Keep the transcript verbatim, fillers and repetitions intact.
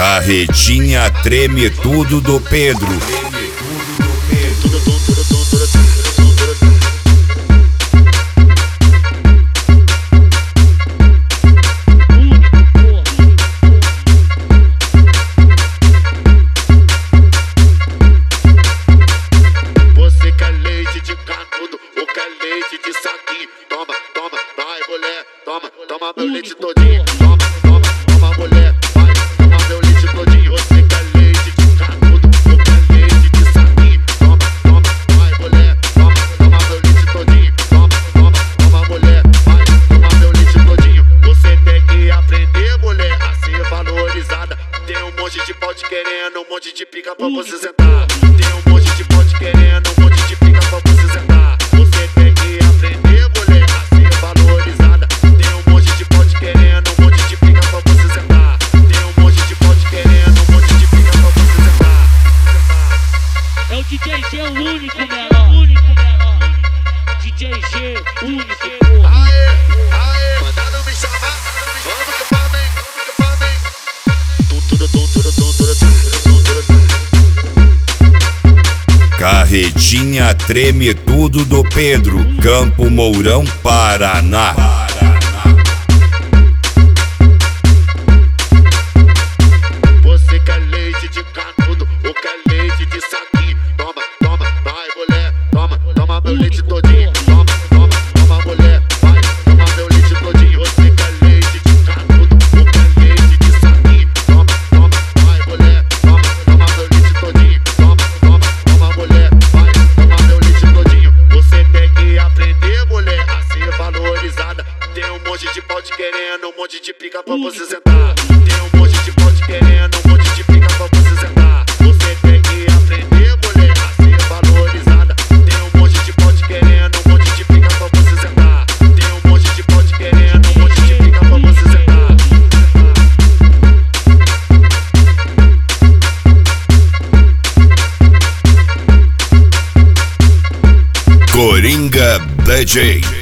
Carretinha treme tudo do Pedro. Você quer leite de canudo ou quer leite de saquinho? Toma, toma, vai mulher, toma, toma meu leite todinho. Toma, toma, toma mulher, vai, toma meu leite todinho. Você quer leite de canudo ou quer leite de saquinho? Toma, toma, vai mulher, toma, toma meu leite todinho. Toma, toma, toma mulher, vai, toma meu leite todinho. Você tem que aprender, mulher, a ser valorizada. Tem um monte de pau te querendo, um monte de pica pra você sentar. Tem um monte de pau te querendo, um monte de pica pra você sentar. Você tem que aprender, mulher, a ser valorizada. Tem um monte de pau te querendo, um monte de pica pra você sentar. Tem um monte de pau te querendo, um monte de pica pra você sentar. É o D J G, o único menor. Único menor. D J G, único. Aê, aê, mandaram me chamar. Vamos que vamos, hein, vamos que vamos, hein. Tum, tudo, tum, tudo, tum, tudo, tum, tudo, tudo, tum. Carretinha treme tudo do Pedro. Campo Mourão, Paraná. Você quer leite de canudo ou quer leite de saquinho? Toma, toma, vai mulher, toma, toma meu leite todinho. Toma, toma, toma mulher, vai, toma meu leite todinho. Você quer leite de canudo ou quer leite de saquinho? Toma, toma, vai mulher, toma, toma meu leite todinho. Toma, toma, toma mulher, vai, toma meu leite todinho. Você tem que aprender, mulher, a ser valorizada. Tem um monte de pau te querendo, um monte de pica pra você sentar. Tem um monte de pau te querendo, um monte de pica pra você sentar. Você tem que aprender, mulher, a ser valorizada. Tem um monte de pau te querendo, um monte de pica pra você sentar. Tem um monte de pau te querendo, um monte de pica pra você sentar. Coringa D J.